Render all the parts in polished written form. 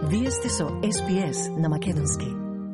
Вие сте со SBS на Македонски.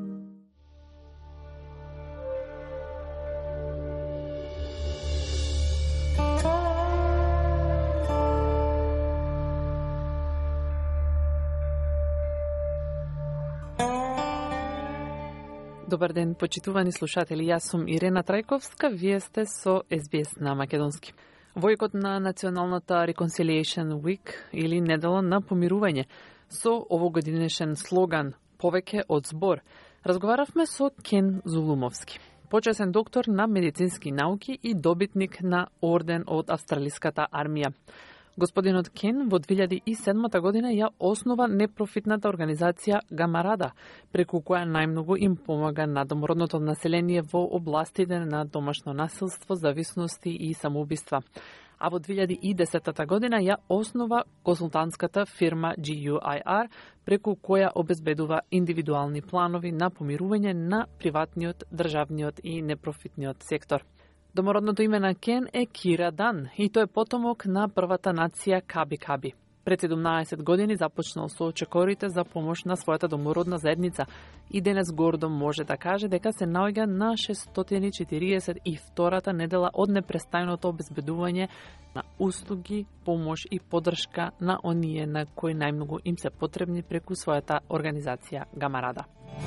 Добар ден, почитувани слушатели. Јас сум Ирена Трајковска, вие сте со SBS на Македонски. Војкот на Националната Reconciliation Week или недела на помирување со овогодинешен слоган "Повеќе од збор", разговаравме со Кен Зулумовски, почесен доктор на медицински науки и добитник на орден од Австралиската армија. Господинот Кен во 2007 година ја основа непрофитната организација Гамарада, преку која најмногу им помага на домородното население во областите на домашно насилство, зависности и самоубиства. А во 2010 година ја основа консултантската фирма GUIR, преку која обезбедува индивидуални планови на помирување на приватниот, државниот и непрофитниот сектор. Домородното име на Кен е Кира Дан и тој е потомок на првата нација Каби-Каби. Пред 17 години започнал со чекорите за помош на својата домородна заедница и денес гордо може да каже дека се наоѓа на 642-та недела од непрестајното обезбедување на услуги, помош и поддршка на оние на кои најмногу им се потребни преку својата организација Гамарада.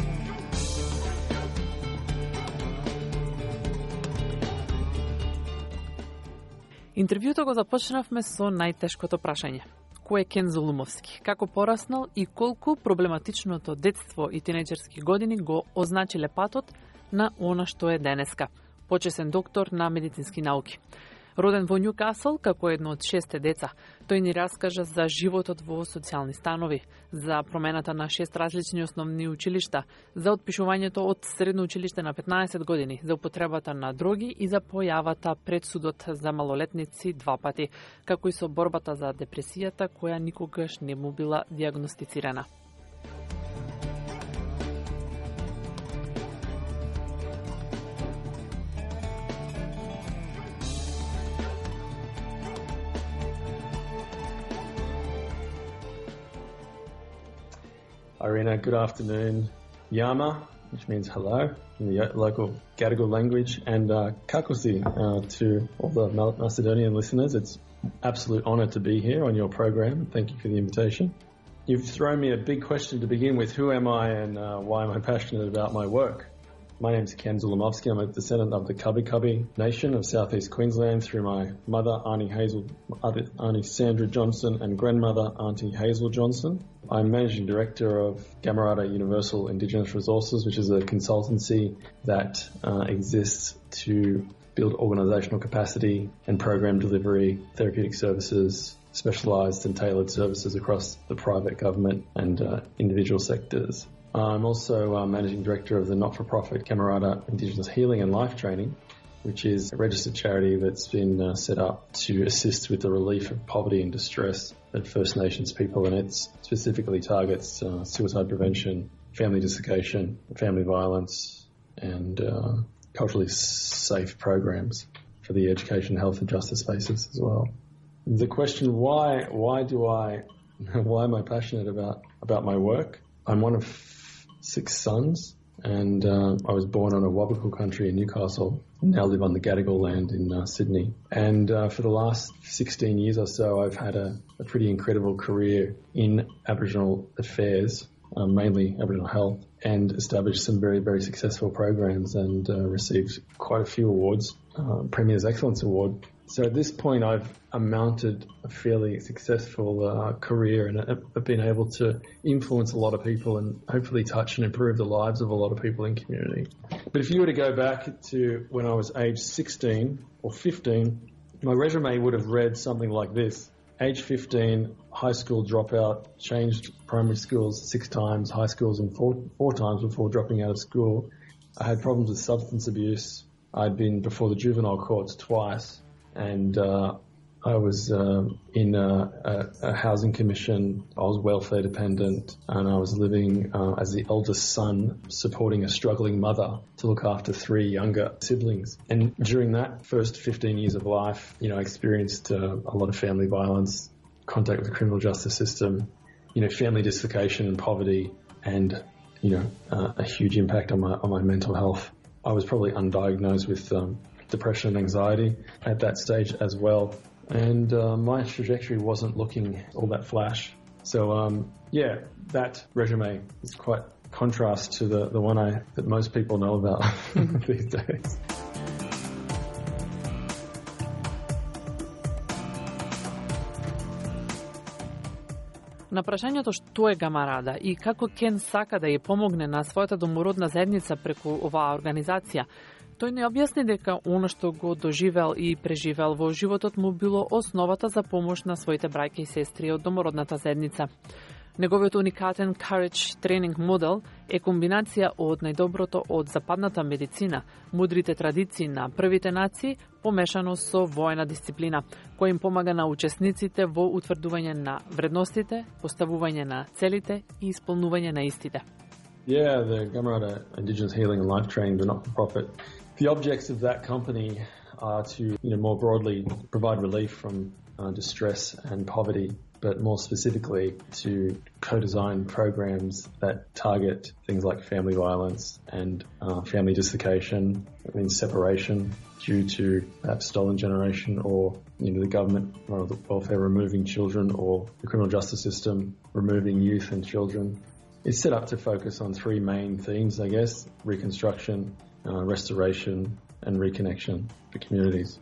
Интервјуто го започнавме со најтешкото прашање. Кој е Кен Зулумовски? Како пораснал и колку проблематичното детство и тинеџерски години го означиле патот на она што е денеска? Почесен доктор на медицински науки. Роден во Њукасл како едно од 6 деца, тој ни раскажа за животот во социјални станови, за промената на 6 различни основни училишта, за отпишувањето од средно училиште на 15 години, за употребата на дроги и за појавата пред судот за малолетници 2 пати, како и со борбата за депресијата која никогаш не му била диагностицирана. Irina, good afternoon. Yama, which means hello in the local Gadigal language, and Kakosi to all the Macedonian listeners. It's an absolute honour to be here on your program. Thank you for the invitation. You've thrown me a big question to begin with. Who am I and why am I passionate about my work? My name's Ken Zulumovski. I'm a descendant of the Kabi-Kabi nation of southeast Queensland through my mother, Auntie Sandra Johnson, and grandmother, Auntie Hazel Johnson. I'm Managing Director of Gamarada Universal Indigenous Resources, which is a consultancy that exists to build organisational capacity and program delivery, therapeutic services, specialised and tailored services across the private, government and individual sectors. I'm also Managing Director of the not-for-profit Gamarada Indigenous Healing and Life Training, which is a registered charity that's been set up to assist with the relief of poverty and distress that First Nations people, and it specifically targets suicide prevention, family desiccation, family violence, and culturally safe programs for the education, health and justice spaces as well. The question, why am I passionate about my work? I'm one of 6 sons, and I was born on a Wabakal country in Newcastle, and now live on the Gadigal land in Sydney. And for the last 16 years or so, I've had a pretty incredible career in Aboriginal affairs, mainly Aboriginal health, and established some very, very successful programs and received quite a few awards, Premier's Excellence Award. So at this point, I've mounted a fairly successful career, and I've been able to influence a lot of people and hopefully touch and improve the lives of a lot of people in community. But if you were to go back to when I was age 16 or 15, my resume would have read something like this. Age 15, high school dropout, changed primary schools 6 times, high schools in four times before dropping out of school. I had problems with substance abuse. I'd been before the juvenile courts twice. And I was in a housing commission. I was welfare dependent, and I was living as the eldest son, supporting a struggling mother to look after 3 younger siblings. And during that first 15 years of life, I experienced a lot of family violence, contact with the criminal justice system, family dislocation and poverty and, a huge impact on my mental health. I was probably undiagnosed with depression and anxiety at that stage as well. And my trajectory wasn't looking all that flash. So, that resume is quite contrast to the one that most people know about these days. На прашањето што е Гамарада и како Кен сака да ја помогне на својата домородна заедница преку оваа организација, тој не објасни дека она што го доживел и преживел во животот му било основата за помош на своите браќа и сестри од домородната заедница. Неговиот уникатен Courage тренинг модел е комбинација од најдоброто од западната медицина, мудрите традиции на првите нации, помешано со воена дисциплина, која им помага на учесниците во утврдување на вредностите, поставување на целите и исполнување на истите. Yeah, the Gamarada Indigenous Healing and Life Training, the not-for-profit. The objects of that company are to, more broadly provide relief from distress and poverty, but more specifically to co-design programs that target things like family violence and family dislocation. That means separation due to perhaps stolen generation or, the government or the welfare removing children or the criminal justice system removing youth and children. It's set up to focus on three main themes, I guess: reconstruction, restoration, and reconnection for communities.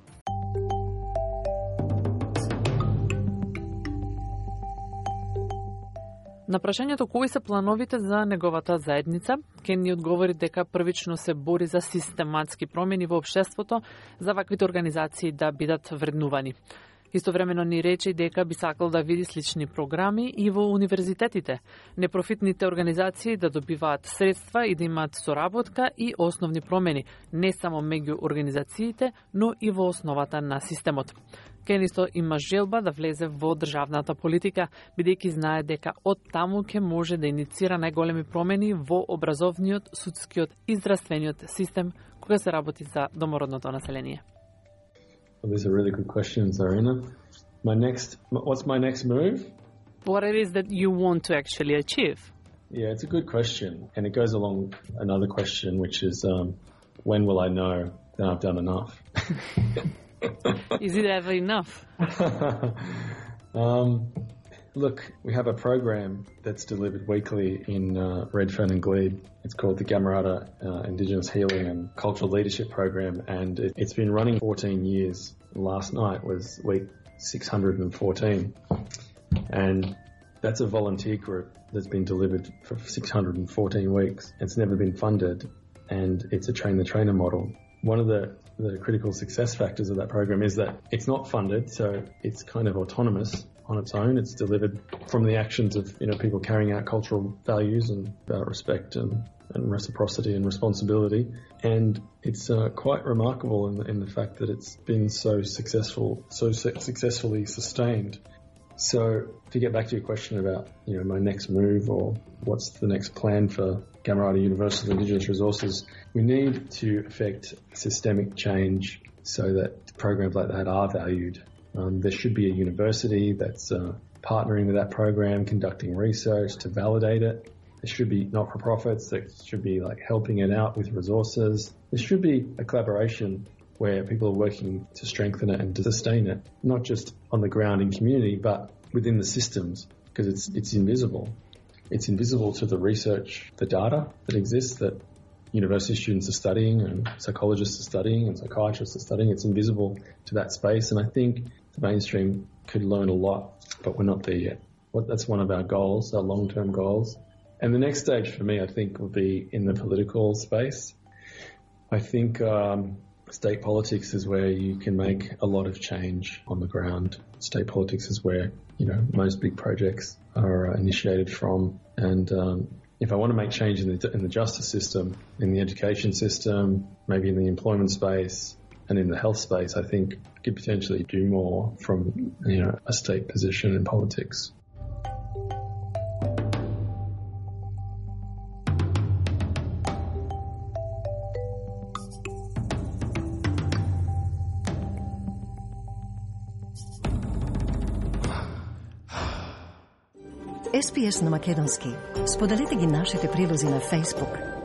На прашањето кои се плановите за неговата заедница, Кен ни одговори дека првично се бори за систематски промени во општеството за ваквите организации да бидат вреднувани. Истовремено ни рече дека би сакал да види слични програми и во универзитетите, непрофитните организации да добиваат средства и да имаат соработка и основни промени, не само меѓу организациите, но и во основата на системот. Кен исто има желба да влезе во државната политика, бидејќи знае дека од таму ќе може да иницира најголеми промени во образовниот, судскиот и здравствениот систем кога се работи за домородното население. Well, these are really good questions, Arina. What's my next move? What it is that you want to actually achieve? Yeah, it's a good question. And it goes along another question, which is, when will I know that I've done enough? Is it ever enough? Look, we have a program that's delivered weekly in Redfern and Glebe. It's called the Gamarada Indigenous Healing and Cultural Leadership Program, and it's been running 14 years. Last night was week 614. And that's a volunteer group that's been delivered for 614 weeks. It's never been funded, and it's a train-the-trainer model. One of the critical success factors of that program is that it's not funded, so it's kind of autonomous on its own. It's delivered from the actions of people carrying out cultural values and respect and reciprocity and responsibility. And it's quite remarkable in the fact that it's been so successfully sustained. So to get back to your question about my next move or what's the next plan for Gamarada Universal Indigenous Resources, we need to effect systemic change so that programs like that are valued. There should be a university that's partnering with that program, conducting research to validate it. There should be not-for-profits that should be helping it out with resources. There should be a collaboration where people are working to strengthen it and to sustain it, not just on the ground in community, but within the systems, because it's invisible. It's invisible to the research, the data that exists that university students are studying and psychologists are studying and psychiatrists are studying. It's invisible to that space, and I think the mainstream could learn a lot, but we're not there yet. That's one of our goals, our long-term goals. And the next stage for me, I think, will be in the political space. I think state politics is where you can make a lot of change on the ground. State politics is where, most big projects are initiated from. And if I want to make change in the justice system, in the education system, maybe in the employment space and in the health space, I think I could potentially do more from, a state position in politics. SPS на македонски. Споделете ги нашите прилози на Facebook.